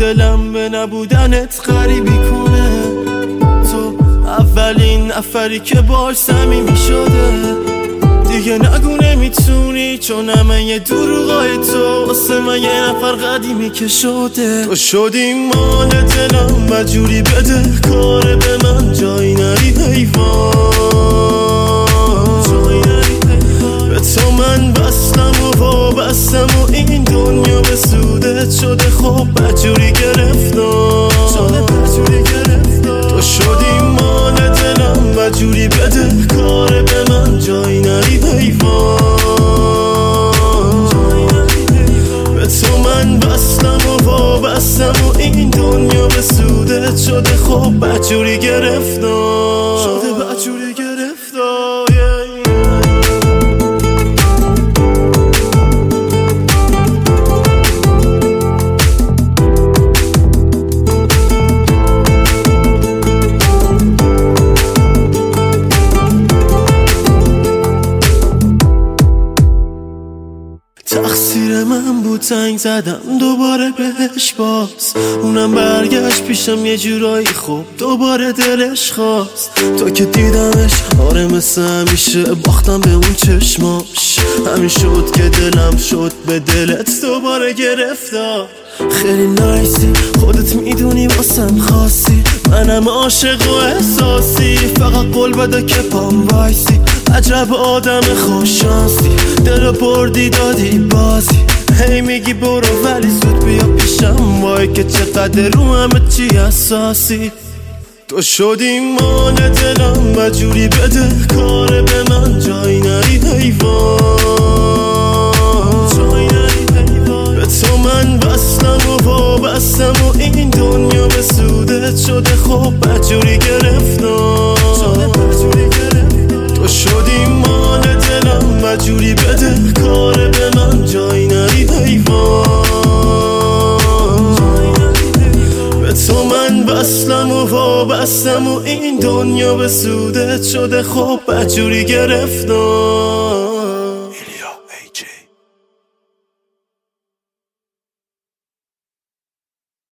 دلم به نبودنت غریبی کنه. تو اولین نفری که باش صمیمی شده. دیگه نگو نمیتونی چون همه یه دروغای تو واسه من یه نفر قدیمی که شده. تو شدی مال دلم و جوری بده کاره به من جایی نری حیوان. به تو من بستم و وابستم و این دنیا به سودت شده. خب بجوری گرفتم تو شدی مال دلم و جوری بده کاره به من جایی نری حیوان. به تو من بستم و وابستم و این دنیا به سودت شده. خب بجوری گرفتم بجوری گرفتم. تقصیر من بود زنگ زدم دوباره بهش باز. اونم برگشت پیشم یه جورایی خوب دوباره دلش خواست. تا که دیدمش آره مثل همیشه باختم به اون چشماش. همین شد که دلم شد به دلت دوباره گرفتار. خیلی نایسی خودت میدونی واسم خاصی. منم عاشق و احساسی فقط قول بده که پام وایسی. عجب آدم خوششانسی دلو بردی دادی بازی. هی میگی برو ولی زود بیا پیشم وای که چقدر رو همه چی اساسی. تو شدی مال دلم و جوری بده کاره به من جایی نری حیوان. به تو من بستم و وابستم و این دنیا به سودت شده. خب بجوری گرفتم تو شدی مال دلم و جوری بده کاره به من جایی نری حیوان. به تو من بستم و وابستم و این دنیا به سودت شده. خب بجوری گرفتم